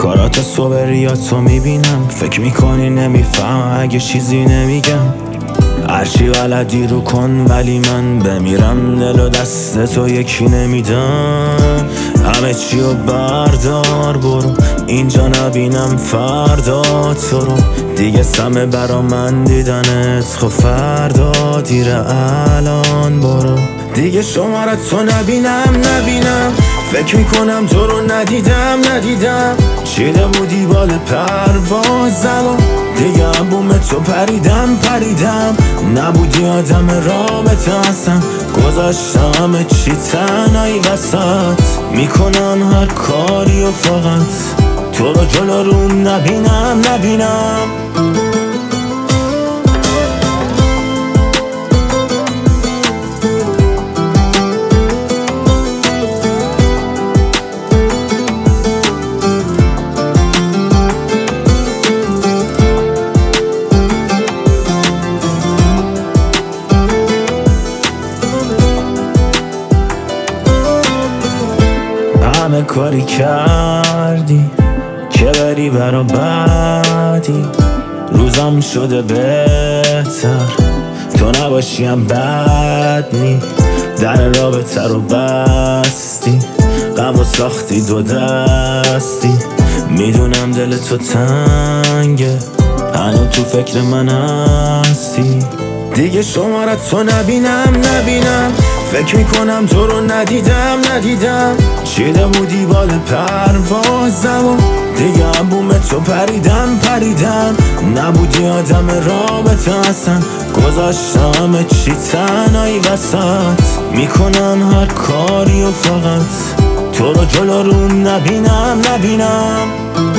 کارات صبریاتو میبینم، فکر میکنی نمیفهم اگه چیزی نمیگم. هرچی بلدی رو کن ولی من بمیرم دل و دست تو یکی نمیدم. همه چی رو بردار برو، اینجا نبینم فردا تو رو. دیگه سمه برا من دیدنت، خب فردا دیره الان برو. دیگه شمارت تو نبینم فکر میکنم تو رو ندیدم چیده بودی بال پروازم و دیگه عبوم تو پریدم نبودی آدم رابطه هستم، گذاشتم همه چی تنهایی وسط. میکنم هر کاری و فقط تو رو جلو روم نبینم. همه کاری کردی که بری برا بعدی، روزم شده بهتر تو نباشیم بد نی. در رابطه رو بستی، غم و ساختی دو دستی. میدونم دل تو تنگه، هنو تو فکر من هستی. دیگه شمارت تو نبینم فکر میکنم تو رو ندیدم چیده بودی بال پروازم و دیگه عبوم تو پریدم نبودی آدم رابطه هستم، گذاشتم همه چی تنهایی وسط. میکنم هر کاری و فقط تو رو جلو روم نبینم.